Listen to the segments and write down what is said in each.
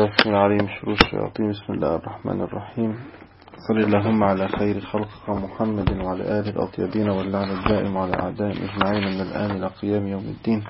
بالله السميع العليم من شرور الشياطين. بسم الله الرحمن الرحيم. صل اللهم على خير خلقك محمد وعلى آله الأطيبين واللعن الدائم على أعدائهم أجمعين من الآن إلى قيام يوم الدين.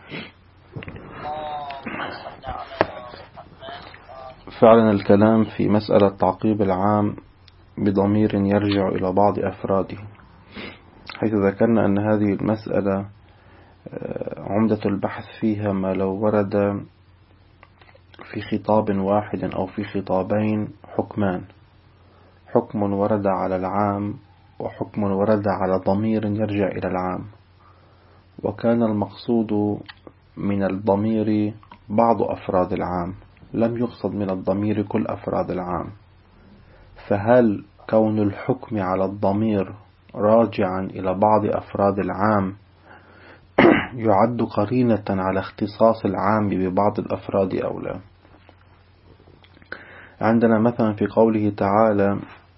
فعلنا الكلام في مسألة تعقيب العام بضمير يرجع إلى بعض أفراده، حيث ذكرنا أن هذه المسألة عمدة البحث فيها ما لو ورد في خطاب واحد أو في خطابين حكمان، حكم ورد على العام وحكم ورد على ضمير يرجع إلى العام، وكان المقصود من الضمير بعض أفراد العام، لم يقصد من الضمير كل أفراد العام. فهل كون الحكم على الضمير راجعا إلى بعض أفراد العام يعد قرينة على اختصاص العام ببعض الأفراد أو لا؟ عندنا مثلا في قوله تعالى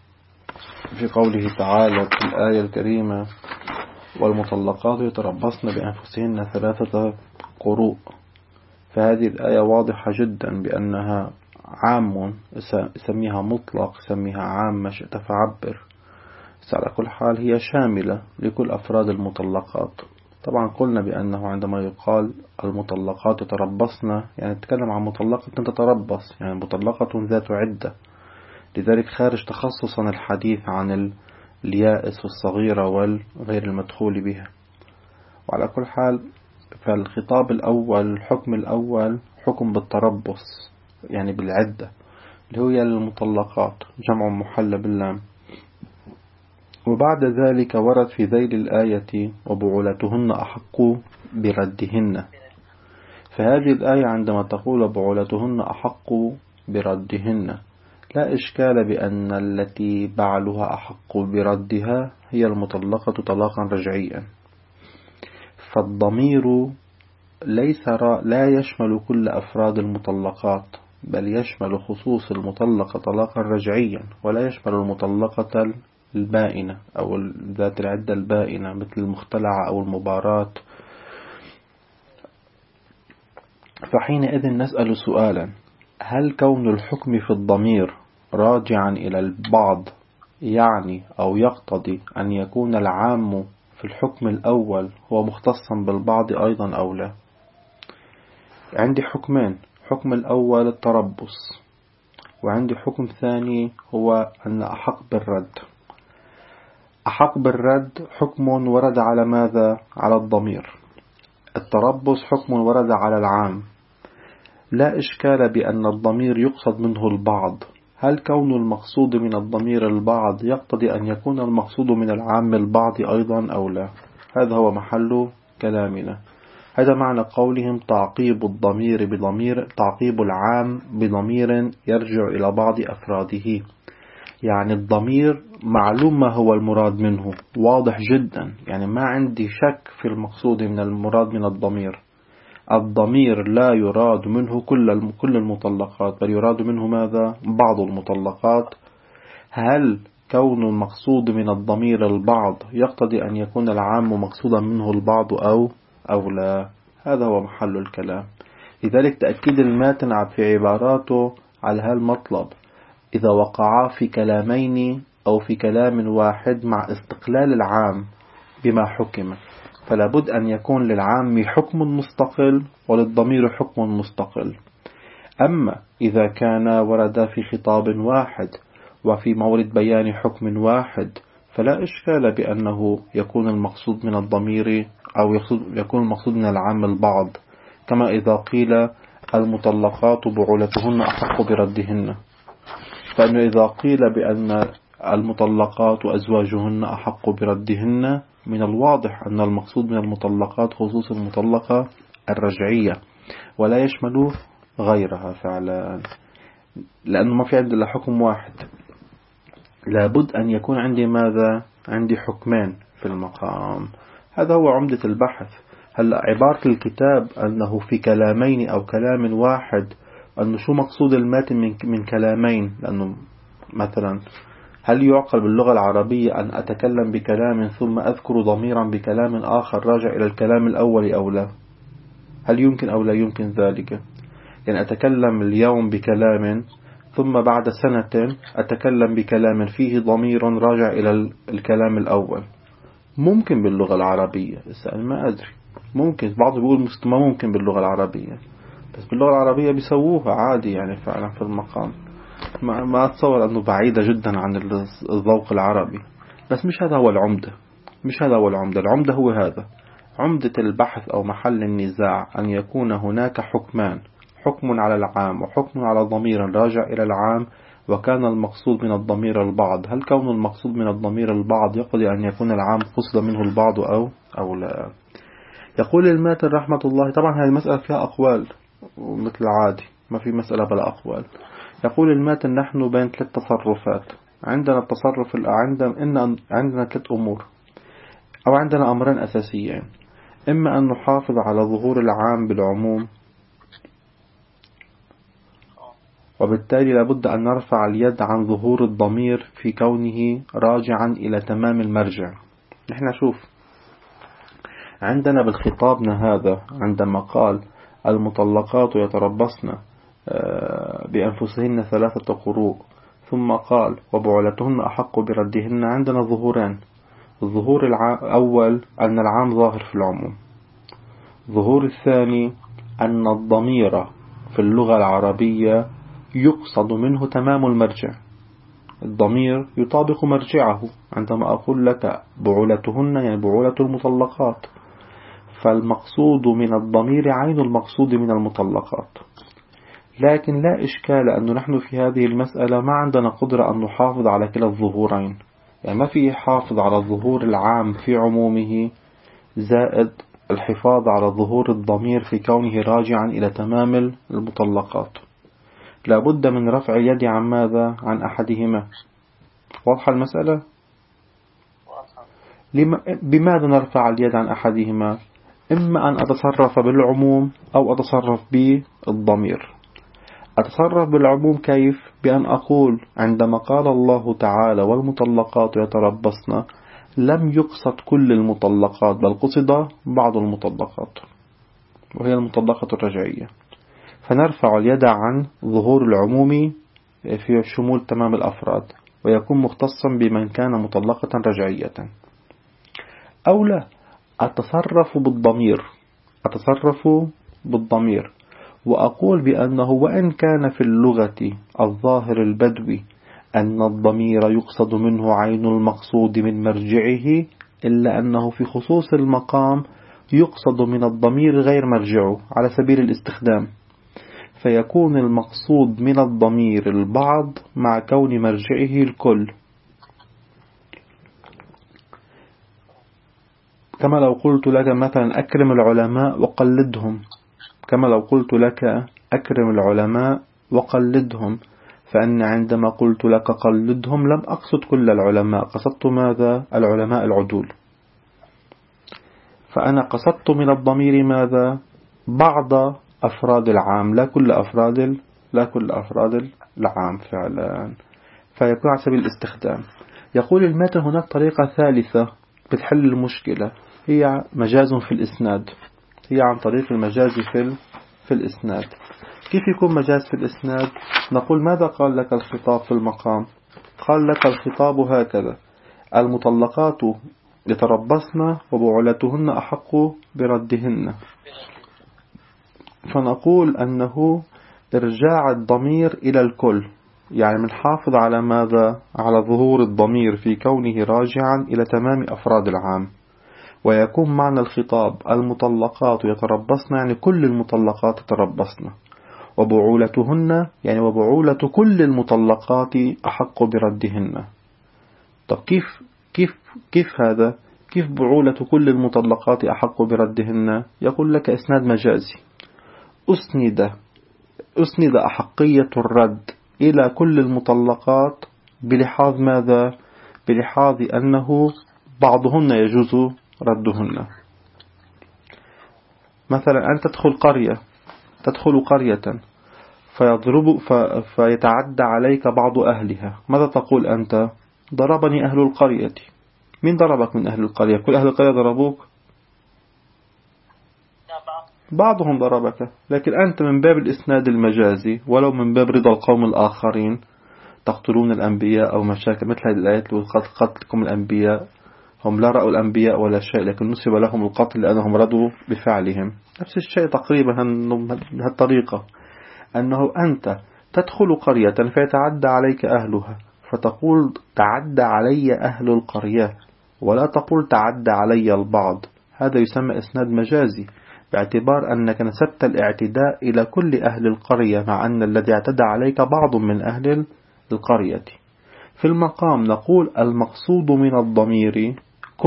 في الآية الكريمة: والمطلقات يتربصن بأنفسهن 3 قروء. فهذه الآية واضحة جدا بأنها عام، سميها مطلق سميها عام ما شئت فعبر، بس على كل حال هي شاملة لكل أفراد المطلقات. طبعا قلنا بأنه عندما يقال المطلقات يتربصن يعني تتكلم عن مطلقة تتربص، يعني مطلقة ذات عدة، لذلك خارج تخصصا الحديث عن اليائس والصغيرة والغير المدخول بها. وعلى كل حال فالخطاب الأول الحكم الأول حكم بالتربص يعني بالعدة، اللي هي المطلقات جمع محل باللام. وبعد ذلك ورد في ذيل الآية: وبعولتهن أحق بردهن. فهذه الآية عندما تقول بعولتهن أحق بردهن لا إشكال بأن التي بعلها أحق بردها هي المطلقة طلاقا رجعيا. فالضمير لا يشمل كل أفراد المطلقات، بل يشمل خصوص المطلقة طلاقا رجعيا، ولا يشمل المطلقة البائنة أو ذات العدة البائنة مثل المختلعة أو المباراة. فحينئذ نسأل سؤالا: هل كون الحكم في الضمير راجعا إلى البعض يعني أو يقتضي أن يكون العام في الحكم الأول هو مختصا بالبعض أيضا أو لا؟ عندي حكمين: حكم الأول التربص، وعندي حكم ثاني هو أن أحق بالرد. أحق بالرد حكم ورد على ماذا؟ على الضمير. التربص حكم ورد على العام. لا إشكال بأن الضمير يقصد منه البعض. هل كون المقصود من الضمير البعض يقتضي أن يكون المقصود من العام البعض أيضا أو لا؟ هذا هو محل كلامنا. هذا معنى قولهم تعقيب العام بضمير يرجع إلى بعض أفراده. يعني الضمير معلوم ما هو المراد منه، واضح جدا، يعني ما عندي شك في المقصود من المراد من الضمير. الضمير لا يراد منه كل المطلقات، بل يراد منه ماذا؟ بعض المطلقات. هل كون المقصود من الضمير البعض يقتضي أن يكون العام مقصودا منه البعض أو لا؟ هذا هو محل الكلام. لذلك تأكيد الماتن في عباراته على هالمطلب إذا وقعا في كلامين أو في كلام واحد مع استقلال العام بما حكم، فلا بد أن يكون للعام حكم مستقل وللضمير حكم مستقل. أما إذا كان ورد في خطاب واحد وفي مورد بيان حكم واحد فلا إشكال بأنه يكون المقصود من الضمير أو يكون المقصود من العام البعض، كما إذا قيل المطلقات بعولتهن أحق بردهن، فإنه إذا قيل بأن المطلقات وأزواجهن أحق بردهن من الواضح أن المقصود من المطلقات خصوص المطلقة الرجعية ولا يشمل غيرها فعلا، لأنه ما في عندنا حكم واحد، لابد أن يكون عندي ماذا؟ عندي حكمين في المقام. هذا هو عمدة البحث. هلا عبارة الكتاب أنه في كلامين أو كلام واحد، أنه شو مقصود الماتن من كلامين؟ لأنه مثلا هل يعقل باللغة العربية أن أتكلم بكلام ثم أذكر ضميرا بكلام آخر راجع إلى الكلام الأول أو لا؟ هل يمكن أو لا يمكن ذلك؟ يعني أتكلم اليوم بكلام ثم بعد سنة أتكلم بكلام فيه ضمير راجع إلى الكلام الأول. ممكن باللغة العربية، اسأل ما أدري، ممكن بعض بيقول ما ممكن باللغة العربية، بس باللغة العربية بيسووها عادي يعني فعلا في المقام. ما أتصور أنه بعيدة جدا عن الذوق العربي، بس مش هذا هو العمدة. مش هذا هو العمدة. العمدة هو هذا، عمدة البحث أو محل النزاع أن يكون هناك حكمان، حكم على العام وحكم على ضمير راجع إلى العام، وكان المقصود من الضمير البعض. هل كون المقصود من الضمير البعض يقضي أن يكون العام قصد منه البعض أو لا؟ يقول الماتن رحمة الله، طبعا هذه المسألة فيها أقوال مثل العادي، ما في مسألة بلا أقوال. يقول الماتن نحن بين 3 تصرفات. عندنا التصرف عندنا 3 أمور، أو عندنا أمرين أساسيين. إما أن نحافظ على ظهور العام بالعموم، وبالتالي لابد أن نرفع اليد عن ظهور الضمير في كونه راجعا إلى تمام المرجع. نحن شوف عندنا بالخطابنا هذا عندما قال المطلقات يتربصن بأنفسهن 3 قروء، ثم قال وبعولتهن أحق بردهن، عندنا ظهورين. الظهور الأول أن العام ظاهر في العموم. الظهور الثاني أن الضمير في اللغة العربية يقصد منه تمام المرجع. الضمير يطابق مرجعه. عندما أقول لك بعولتهن يعني بعولة المطلقات، فالمقصود من الضمير عين المقصود من المطلقات. لكن لا إشكال أنه نحن في هذه المسألة ما عندنا قدرة أن نحافظ على كلا الظهورين، يعني ما في حافظ على الظهور العام في عمومه زائد الحفاظ على ظهور الضمير في كونه راجعا إلى تمام المطلقات. لابد من رفع اليد عن ماذا؟ عن أحدهما. واضحة المسألة؟ بماذا نرفع اليد عن أحدهما؟ إما أن أتصرف بالعموم أو أتصرف بالضمير. أتصرف بالعموم كيف؟ بأن أقول عندما قال الله تعالى والمطلقات يتربصن لم يقصد كل المطلقات، بل قصد بعض المطلقات وهي المطلقة الرجعية، فنرفع اليد عن ظهور العموم في شمول تمام الأفراد، ويكون مختصا بمن كان مطلقة رجعية. أو لا، أتصرف بالضمير وأقول بأنه وإن كان في اللغة الظاهر البدوي أن الضمير يقصد منه عين المقصود من مرجعه، إلا أنه في خصوص المقام يقصد من الضمير غير مرجعه على سبيل الاستخدام، فيكون المقصود من الضمير البعض مع كون مرجعه الكل. كما لو قلت لك مثلا أكرم العلماء وقلدهم، كما لو قلت لك أكرم العلماء وقلدهم، فأن عندما قلت لك قلدهم لم أقصد كل العلماء، قصدت ماذا؟ العلماء العدول. فأنا قصدت من الضمير ماذا؟ بعض أفراد العام، لا كل أفراد العام فعلا، فيكون على سبيل الاستخدام. يقول الماتن هناك طريقة ثالثة بتحل المشكلة، هي مجاز في الإسناد، هي عن طريق المجاز في الإسناد. كيف يكون مجاز في الإسناد؟ نقول ماذا قال لك الخطاب في المقام؟ قال لك الخطاب هكذا: المطلقات يتربصن وبعولتهن أحق بردهن. فنقول أنه إرجاع الضمير إلى الكل، يعني منحافظ على ماذا؟ على ظهور الضمير في كونه راجعا إلى تمام أفراد العام، ويكون معنى الخطاب المطلقات يتربصن يعني كل المطلقات يتربصن، وبعولتهن يعني وبعولة كل المطلقات أحق بردهن. طب كيف هذا؟ كيف بعولة كل المطلقات أحق بردهن؟ يقول لك إسناد مجازي، أسند أحقية الرد إلى كل المطلقات بلحاظ ماذا؟ بلحاظ أنه بعضهن يجوز ردهن. مثلا أن تدخل قرية فيتعدى عليك بعض أهلها، ماذا تقول أنت؟ ضربني أهل القرية. من ضربك من أهل القرية؟ كل أهل القرية ضربوك؟ بعضهم ضربك، لكن أنت من باب الإسناد المجازي ولو من باب رضا القوم الآخرين تقتلون الأنبياء أو مشاكل مثل هذه الآيات قتلكم الأنبياء، هم لا رأوا الأنبياء ولا شيء لكن نسب لهم القتل لأنهم رضوا بفعلهم. نفس الشيء تقريبا بهالطريقة، أنه أنت تدخل قرية فيتعدى عليك أهلها فتقول تعدى علي أهل القرية ولا تقول تعدى علي البعض. هذا يسمى إسناد مجازي باعتبار أنك نسبت الاعتداء إلى كل أهل القرية مع أن الذي اعتدى عليك بعض من أهل القرية. في المقام نقول المقصود من الضمير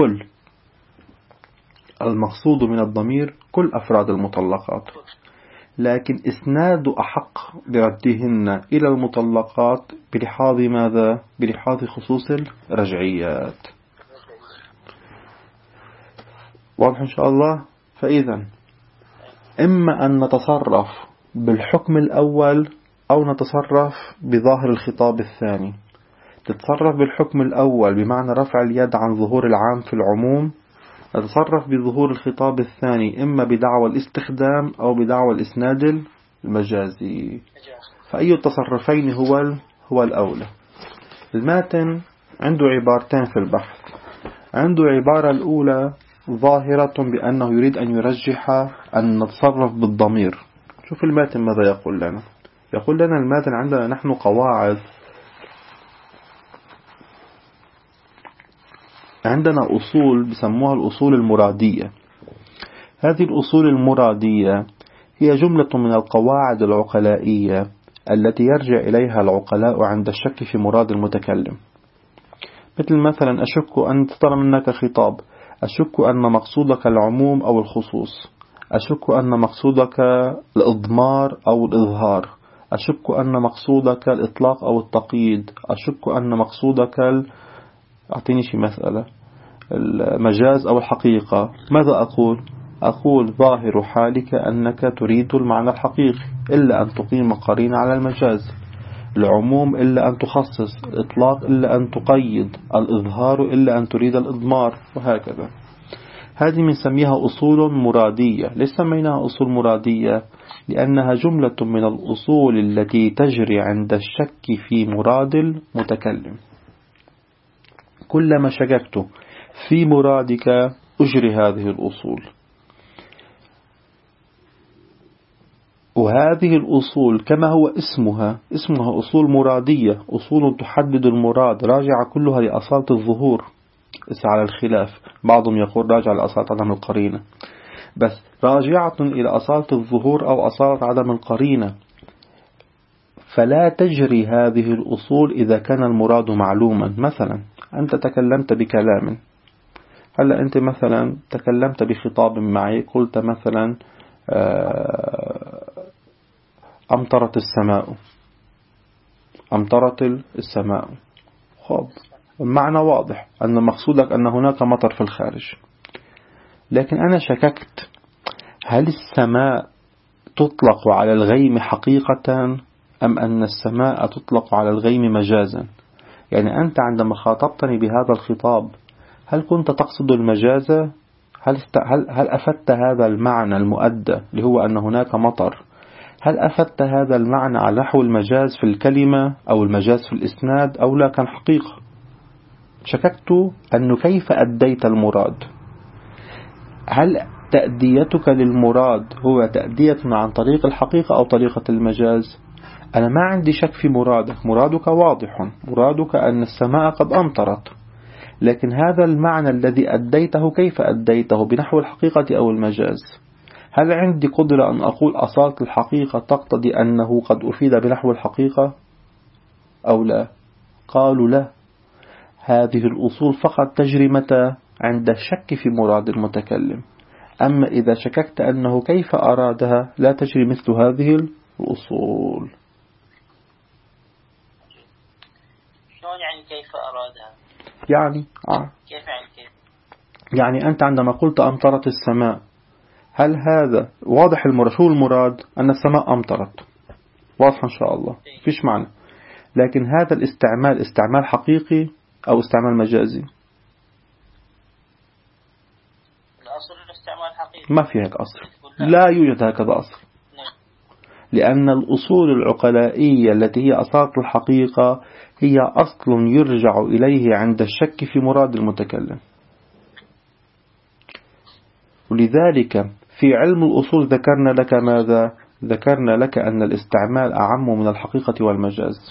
كل أفراد المطلقات، لكن إسناد أحق بردهن إلى المطلقات بلحاظ ماذا؟ بلحاظ خصوص الرجعيات. واضح إن شاء الله؟ فإذا إما أن نتصرف بالحكم الأول أو نتصرف بظاهر الخطاب الثاني. تتصرف بالحكم الأول بمعنى رفع اليد عن ظهور العام في العموم، نتصرف بظهور الخطاب الثاني إما بدعوى الاستخدام أو بدعوى الإسناد المجازي. فأي التصرفين هو الأولى. الماتن عنده عبارتين في البحث. عنده عبارة الأولى ظاهرة بأنه يريد أن يرجح أن نتصرف بالضمير. شوف الماتن ماذا يقول لنا. يقول لنا الماتن عندنا نحن قواعد، عندنا أصول بسموها الأصول المرادية. هذه الأصول المرادية هي جملة من القواعد العقلائية التي يرجع إليها العقلاء عند الشك في مراد المتكلم. مثلا أشك أن ترى منك خطاب، أشك أن مقصودك العموم أو الخصوص، أشك أن مقصودك الإضمار أو الإظهار، أشك أن مقصودك الإطلاق أو التقييد، أشك أن مقصودك أعطيني شي مسألة المجاز أو الحقيقة. ماذا أقول ظاهر حالك أنك تريد المعنى الحقيقي إلا أن تقيم قرينة على المجاز، العموم إلا أن تخصص، الإطلاق إلا أن تقيد، الإظهار إلا أن تريد الإضمار، وهكذا. هذه بنسميها أصول مرادية. ليش سميناها أصول مرادية؟ لأنها جملة من الأصول التي تجري عند الشك في مراد المتكلم. كلما شككت في مرادك أجري هذه الأصول، وهذه الأصول كما هو اسمها أصول مرادية، أصول تحدد المراد، راجعة كلها لأصالة الظهور. على الخلاف، بعضهم يقول راجع لأصالة عدم القرينة، بس راجعة إلى أصالة الظهور أو أصالة عدم القرينة. فلا تجري هذه الأصول إذا كان المراد معلوما. مثلا أنت تكلمت بكلام، هلا أنت مثلا تكلمت بخطاب معي، قلت مثلا أمطرت السماء. خب المعنى واضح أن مقصودك أن هناك مطر في الخارج، لكن أنا شككت هل السماء تطلق على الغيم حقيقة أم أن السماء تطلق على الغيم مجازا. يعني أنت عندما خاطبتني بهذا الخطاب هل كنت تقصد المجاز؟ هل أفدت هذا المعنى المؤدى اللي هو أن هناك مطر، هل أفدت هذا المعنى على نحو المجاز في الكلمة أو المجاز في الإسناد أو لا كان حقيقة؟ شككت أنه كيف أديت المراد. هل تأديتك للمراد هو تأدية عن طريق الحقيقة أو طريقة المجاز؟ أنا ما عندي شك في مرادك واضح، مرادك أن السماء قد أمطرت، لكن هذا المعنى الذي أديته كيف أديته، بنحو الحقيقة أو المجاز؟ هل عندي قدرة أن أقول أصالة الحقيقة تقتضي أنه قد أفيد بنحو الحقيقة أو لا؟ قالوا لا، هذه الأصول فقط تجري متى؟ عند الشك في مراد المتكلم. أما إذا شككت أنه كيف أرادها لا تجري مثل هذه الأصول. شلون يعني كيف أرادها؟ يعني أنت عندما قلت أمطرت السماء، هل هذا واضح شو المراد؟ أن السماء أمطرت، واضح إن شاء الله، فيش معنى. لكن هذا الاستعمال استعمال حقيقي أو استعمال مجازي؟ الأصل الاستعمال حقيقي، ما في هيك أصل. لا يوجد هكذا أصل، لأن الأصول العقلائية التي هي أصالة الحقيقة هي أصل يرجع إليه عند الشك في مراد المتكلم. ولذلك في علم الأصول ذكرنا لك ماذا؟ ذكرنا لك أن الاستعمال أعم من الحقيقة والمجاز،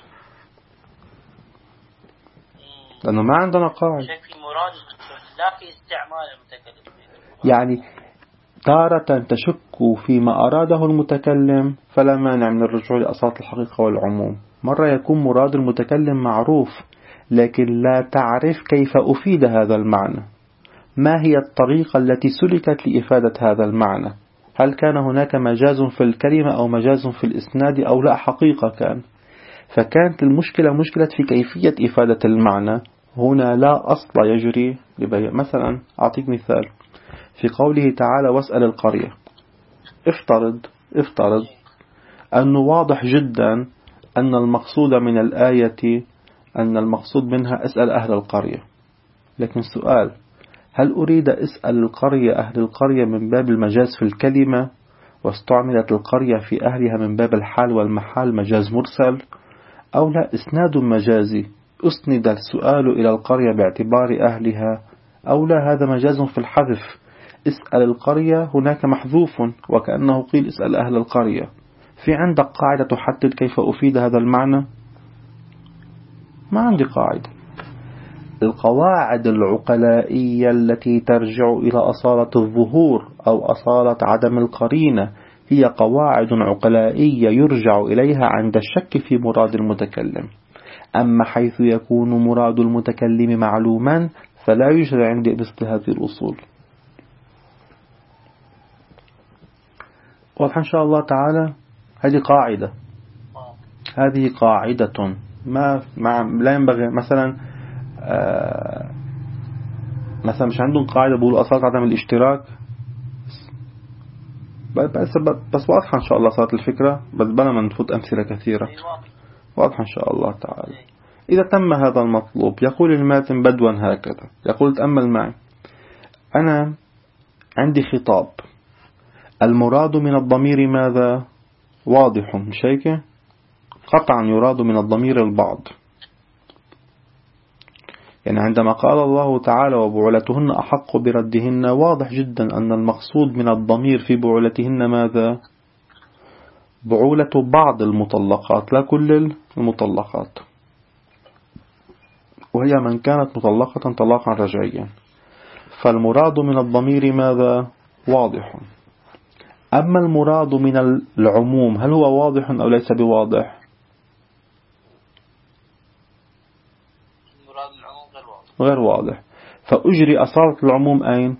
لأنه ما عندنا قاعدة. لا في استعمال المتكلم، يعني تارة تشك فيما أراده المتكلم فلا مانع من الرجوع لأصالة الحقيقة والعموم. مرة يكون مراد المتكلم معروف لكن لا تعرف كيف أفيد هذا المعنى، ما هي الطريقة التي سلكت لإفادة هذا المعنى، هل كان هناك مجاز في الكلمة أو مجاز في الإسناد أو لا حقيقة كان. فكانت المشكلة مشكلة في كيفية إفادة المعنى. هنا لا أصل يجري لبيان. مثلا أعطيك مثال في قوله تعالى واسأل القرية. افترض أنه واضح جدا أن المقصود من الآية أن المقصود منها اسأل أهل القرية، لكن سؤال، هل أريد اسأل القرية أهل القرية من باب المجاز في الكلمة واستعملت القرية في أهلها من باب الحال والمحال مجاز مرسل، أو لا إسناد مجازي أسند السؤال إلى القرية باعتبار أهلها، أو لا هذا مجاز في الحذف اسأل القرية هناك محذوف وكأنه قيل اسأل أهل القرية. في عندك قاعدة تحدد كيف أفيد هذا المعنى؟ ما عندي قاعدة. القواعد العقلائية التي ترجع إلى أصالة الظهور أو أصالة عدم القرينة هي قواعد عقلائية يرجع إليها عند الشك في مراد المتكلم. أما حيث يكون مراد المتكلم معلوما فلا يوجد عندي مثل هذه الأصول. واضح إن شاء الله تعالى. هذه قاعدة لا ينبغي مثلا مش عندهم قاعدة بيقولوا أصالة عدم الاشتراك بس واضحة إن شاء الله صارت الفكرة، بس بلا ما نفوت أمثلة كثيرة. واضحة إن شاء الله تعالى. إذا تم هذا المطلوب يقول الماتن بدوا هكذا، يقول تأمل معي، أنا عندي خطاب، المراد من الضمير ماذا؟ واضح، مش هيك؟ قطعا يراد من الضمير البعض. يعني عندما قال الله تعالى وبعولتهن أحق بردهن، واضح جدا أن المقصود من الضمير في بعولتهن ماذا؟ بعولة بعض المطلقات لا كل المطلقات، وهي من كانت مطلقة طلاقا رجعيا. فالمراد من الضمير ماذا؟ واضح. أما المراد من العموم هل هو واضح أو ليس بواضح؟ المراد العموم غير واضح. فأجري أصالة العموم أين؟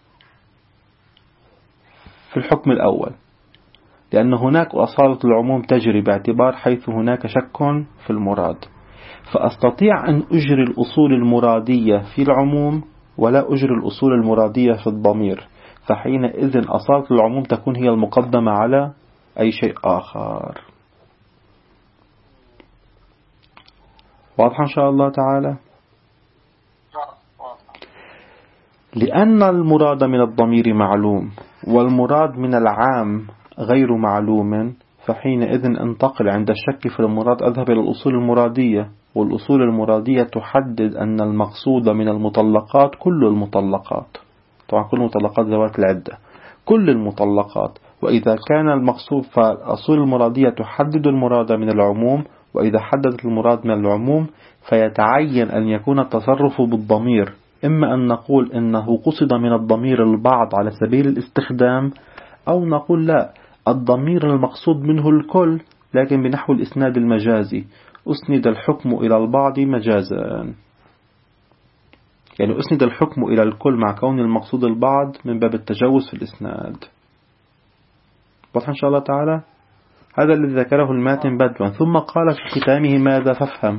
في الحكم الأول، لأن هناك أصالة العموم تجري باعتبار حيث هناك شك في المراد. فأستطيع أن أجري الأصول المرادية في العموم ولا أجري الأصول المرادية في الضمير، فحينئذ أصالة العموم تكون هي المقدمة على أي شيء آخر. واضح إن شاء الله تعالى. لأن المراد من الضمير معلوم والمراد من العام غير معلوم، فحينئذ انتقل عند الشك في المراد أذهب إلى الأصول المرادية، والأصول المرادية تحدد أن المقصود من المطلقات كل المطلقات، طبعا كل المطلقات ذوات العدة، كل المطلقات. وإذا كان المقصود فالأصول المرادية تحدد المراد من العموم، وإذا حددت المراد من العموم فيتعين أن يكون التصرف بالضمير، إما أن نقول إنه قصد من الضمير البعض على سبيل الاستخدام، أو نقول لا، الضمير المقصود منه الكل لكن بنحو الإسناد المجازي، أسند الحكم إلى البعض مجازا، يعني أسند الحكم إلى الكل مع كون المقصود البعض من باب التجوز في الإسناد. واضح إن شاء الله تعالى. هذا الذي ذكره الماتن بدوا. ثم قال في ختامه ماذا؟ فافهم.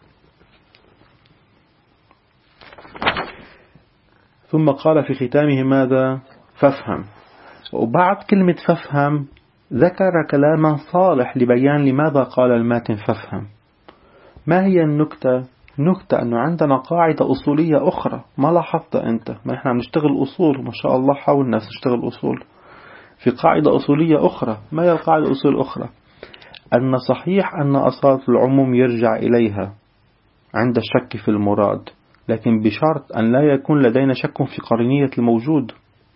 ثم قال في ختامه ماذا؟ فافهم. وبعد كلمة فافهم ذكر كلاما صالح لبيان لماذا قال الماتن فافهم. ما هي النكتة؟ نكتة أنه عندنا قاعدة أصولية أخرى ما لاحظت أنت، ما إحنا عم نشتغل أصول ما شاء الله، حاول الناس نشتغل أصول. في قاعدة أصولية أخرى. ما هي القاعدة الأصولية الأخرى؟ أن صحيح أن أصالة العموم يرجع إليها عند الشك في المراد، لكن بشرط أن لا يكون لدينا شك في قرينية الموجود.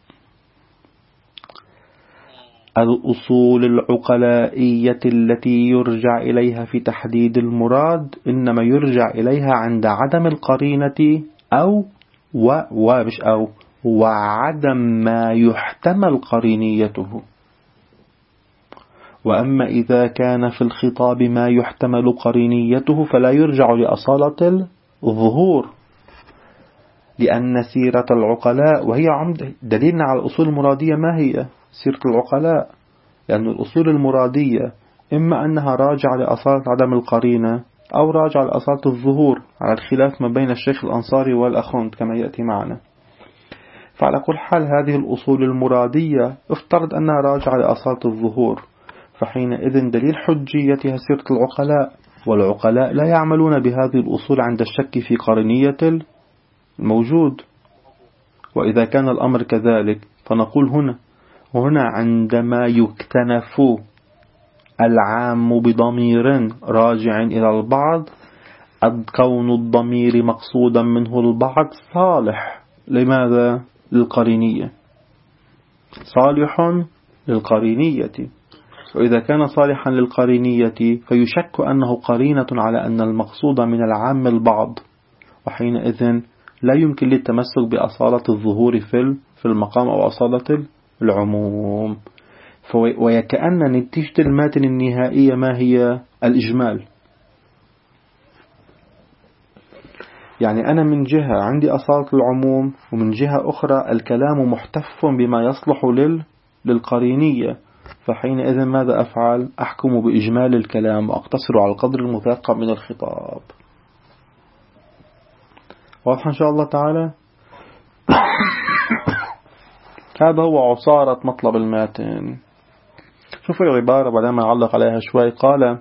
الأصول العقلائية التي يرجع إليها في تحديد المراد إنما يرجع إليها عند عدم القرينة وعدم ما يحتمل قرينيته. وأما إذا كان في الخطاب ما يحتمل قرينيته فلا يرجع لأصالة الظهور، لأن سيرة العقلاء وهي عمد دليلنا على الأصول المرادية. ما هي سيرة العقلاء؟ لأن الأصول المرادية إما أنها راجعة لأصالة عدم القرينة أو راجعة لأصالة الظهور، على الخلاف ما بين الشيخ الأنصاري والأخوند كما يأتي معنا. فعلى كل حال هذه الأصول المرادية افترض أنها راجعة لأصالة الظهور، فحينئذ دليل حجيتها سيرة العقلاء، والعقلاء لا يعملون بهذه الأصول عند الشك في قرينية الموجود. وإذا كان الأمر كذلك فنقول هنا عندما يكتنف العام بضمير راجع إلى البعض، كون الضمير مقصودا منه البعض صالح لماذا؟ للقرينية، صالح للقرينية. وإذا كان صالحا للقرينية فيشك أنه قرينة على أن المقصود من العام البعض، وحينئذ لا يمكن للتمسك بأصالة الظهور في المقام أو أصالة العموم. وكأن نتيجة الماتن النهائية ما هي؟ الإجمال. يعني أنا من جهة عندي أصالة العموم، ومن جهة أخرى الكلام محتف بما يصلح للقرينية، فحينئذ ماذا أفعل؟ أحكم بإجمال الكلام وأقتصر على القدر المتيقن من الخطاب. واضح إن شاء الله تعالى؟ هذا هو عصارة مطلب الماتن. شوفوا العبارة بعد ما يعلق عليها شوي. قال: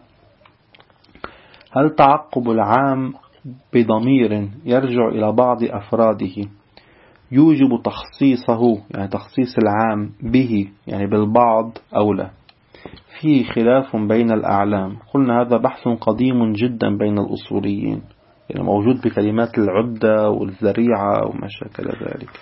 هل تعقب العام بضمير يرجع إلى بعض أفراده يوجب تخصيصه، يعني تخصيص العام به يعني بالبعض أو لا؟ في خلاف بين الأعلام. قلنا هذا بحث قديم جدا بين الأصوليين، يعني موجود بكلمات العدة والذريعة وما شاكل ذلك.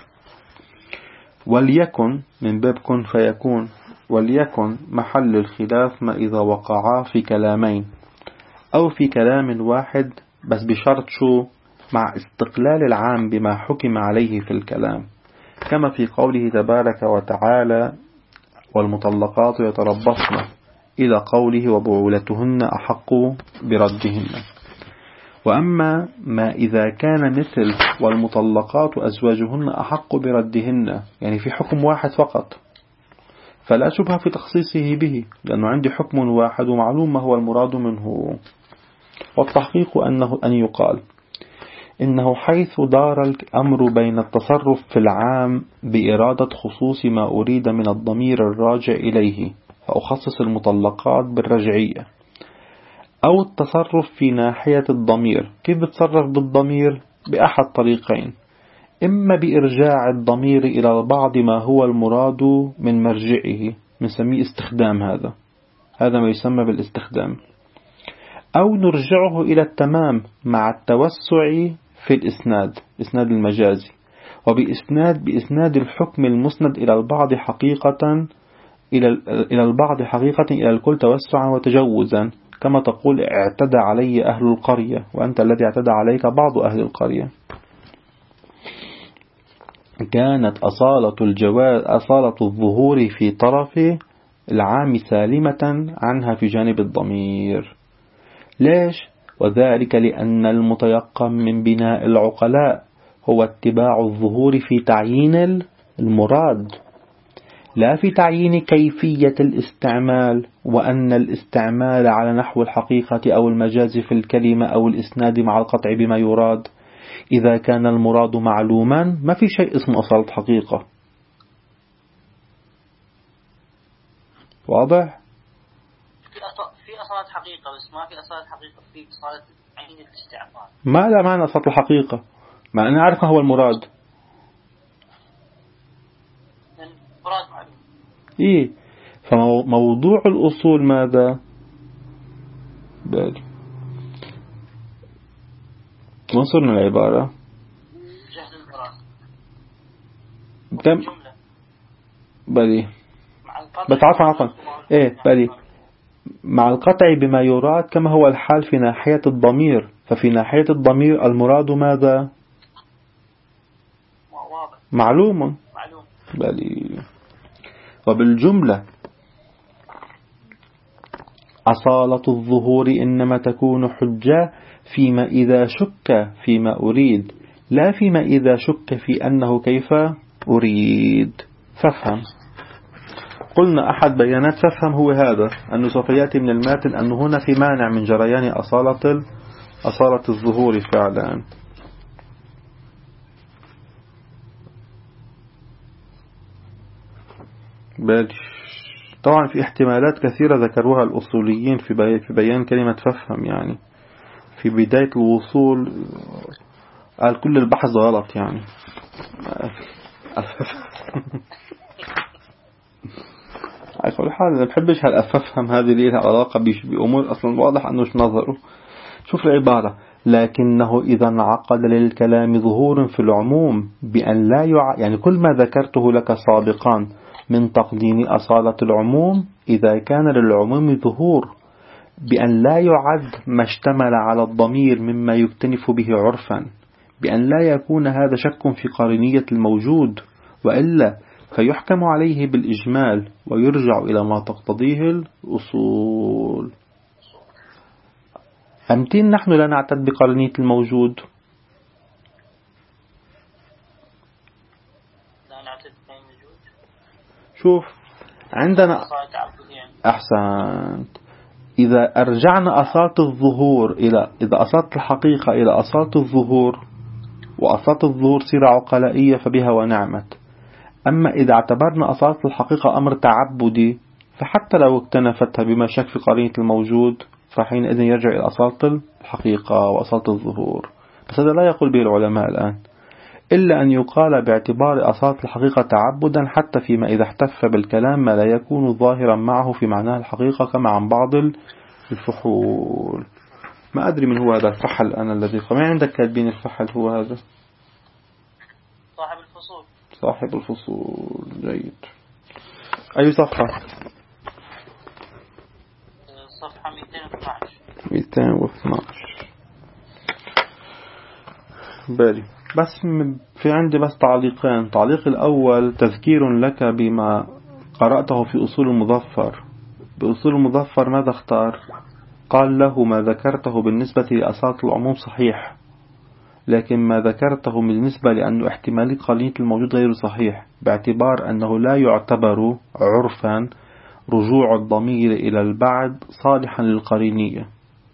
وليكن من باب كن فيكون، وليكن محل الخلاف ما إذا وقعا في كلامين أو في كلام واحد، بس بشرط شو؟ مع استقلال العام بما حكم عليه في الكلام، كما في قوله تبارك وتعالى: والمطلقات يتربصن، إلى قوله: وبعولتهن أحق بردهن. وأما ما إذا كان مثل والمطلقات أزواجهن أحق بردهن، يعني في حكم واحد فقط، فلا شبهة في تخصيصه به، لأنه عندي حكم واحد ومعلوم ما هو المراد منه. والتحقيق أن يقال إنه حيث دار الأمر بين التصرف في العام بإرادة خصوص ما أريد من الضمير الراجع إليه فأخصص المطلقات بالرجعية، أو التصرف في ناحية الضمير. كيف بتصرف بالضمير؟ بأحد طريقين: إما بإرجاع الضمير إلى بعض ما هو المراد من مرجعه، بنسميه استخدام، هذا ما يسمى بالاستخدام، أو نرجعه إلى التمام مع التوسع في الإسناد المجازي، بإسناد الحكم المسند إلى البعض حقيقة إلى الكل توسعا وتجوزا، كما تقول: اعتدى علي أهل القرية وأنت الذي اعتدى عليك بعض أهل القرية. كانت أصالة الظهور في طرف العام سالمة عنها في جانب الضمير. ليش؟ وذلك لأن المتيقن من بناء العقلاء هو اتباع الظهور في تعيين المراد، لا في تعيين كيفية الاستعمال، وأن الاستعمال على نحو الحقيقة أو المجاز في الكلمة أو الإسناد مع القطع بما يراد. إذا كان المراد معلوما ما في شيء اسمه أصالة حقيقة. واضح؟ في أصالة حقيقة، بس ما في أصالة حقيقة في أصالة عين الاستعمال. ماذا معنى أصالة الحقيقة؟ ما أنا أعرف ما هو المراد. المراد معلوم. إيه، فموضوع الأصول ماذا؟ بالي وصلنا العبارة جهل المراد تم بالي عفوا إيه بالي مع القطع بما يراد كما هو الحال في ناحية الضمير. ففي ناحية الضمير المراد ماذا؟ معلوم. بل وبالجملة أصالة الظهور إنما تكون حجة فيما إذا شك فيما أريد، لا فيما إذا شك في أنه كيف أريد. فافهم. قلنا أحد بيانات فافهم هو هذا، أنه سوف يأتي من الماتن أنه هنا في مانع من جريان أصالة الظهور فعلا. طبعا في احتمالات كثيرة ذكروها الأصوليين في بيان كلمة فافهم. يعني في بداية الوصول قال كل البحث غلط يعني. على كل حال أنا بحبش هالأفهم هذه اللي لها علاقة بأمور أصلا واضح أنه نظره. شوف العبارة: لكنه إذا انعقد للكلام ظهور في العموم بأن لا يعني كل ما ذكرته لك سابقا من تقديم أصالة العموم إذا كان للعموم ظهور بأن لا يعد ما اشتمل على الضمير مما يكتنف به عرفا، بأن لا يكون هذا شك في قرينية الموجود، وإلا فيحكم عليه بالإجمال ويرجع إلى ما تقتضيه الأصول. أمتين نحن لا نعتد بقرينية الموجود؟ شوف عندنا أحسنت. إذا أرجعنا أصالة الظهور إذا أصالة الحقيقة إلى أصالة الظهور، وأصالة الظهور سيرة عقلائية فبها ونعمت. أما إذا اعتبرنا أصالة الحقيقة أمر تعبدي فحتى لو اكتنفتها بما شك في قرينة الموجود فحينئذ يرجع إلى أصالة الحقيقة وأصالة الظهور. بس هذا لا يقول به العلماء الآن، إلا أن يقال باعتبار أصالة الحقيقة تعبدا حتى فيما إذا احتف بالكلام ما لا يكون ظاهرا معه في معناه الحقيقة، كما عن بعض الفحول. ما أدري من هو هذا الفحل أنا الذي ما عندك كاتبين الفحل هو هذا صاحب الفصول. جيد. أي صفحة؟ صفحة 212. بالي بس في عندي بس تعليقين. تعليق الأول تذكير لك بما قرأته في أصول المظفر. بأصول المظفر ماذا اختار؟ قال له ما ذكرته بالنسبة لأصالة العموم صحيح، لكن ما ذكرته بالنسبة لأنه احتمالية قرينة الموجود غير صحيح، باعتبار أنه لا يعتبر عرفا رجوع الضمير إلى البعد صالحا للقرينية.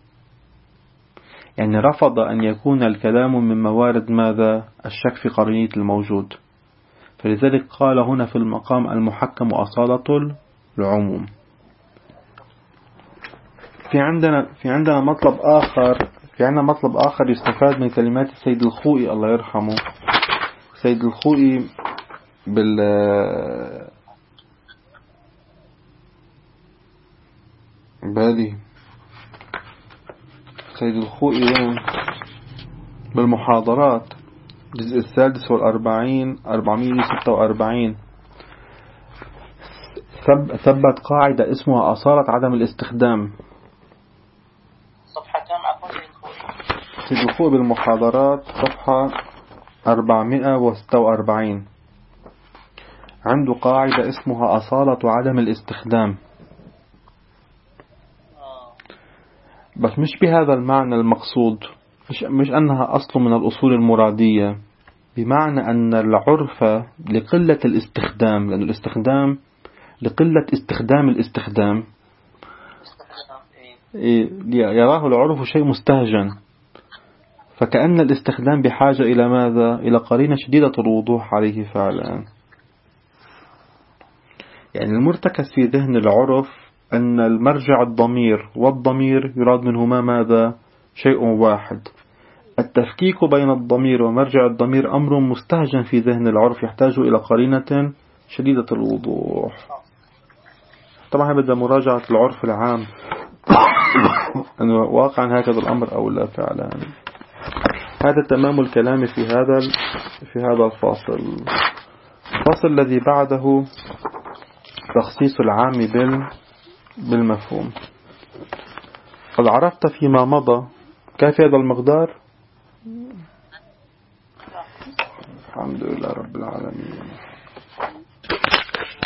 يعني رفض أن يكون الكلام من موارد ماذا؟ الشك في قرينية الموجود. فلذلك قال هنا في المقام المحكم أصالة العموم. في عندنا مطلب آخر يستفاد من كلمات السيد الخوئي الله يرحمه. سيد الخوئي سيد الخوئي بالمحاضرات الجزء 46 446 ثبت قاعدة اسمها أصالة عدم الاستخدام. صفحة كم عفوا سيد الخوئي بالمحاضرات صفحة 446 عنده قاعدة اسمها أصالة عدم الاستخدام. بس مش بهذا المعنى المقصود، مش أنها أصل من الأصول المرادية، بمعنى أن العرف لقلة الاستخدام، لأن الاستخدام لقلة استخدام الاستخدام يراه العرف شيء مستهجن، فكأن الاستخدام بحاجة إلى ماذا؟ إلى قرينة شديدة الوضوح عليه فعلا. يعني المرتكز في ذهن العرف أن المرجع الضمير، والضمير يراد منهما ماذا؟ شيء واحد. التفكيك بين الضمير ومرجع الضمير أمر مستهجن في ذهن العرف يحتاج إلى قرينة شديدة الوضوح. طبعا بدأ مراجعة العرف العام أنه واقعا هكذا الأمر أو لا فعلا. هذا تمام الكلام في هذا الفاصل. الفاصل الذي بعده تخصيص العام بالمفهوم. قد عرفت فيما مضى كيف هذا المقدار. الحمد لله رب العالمين.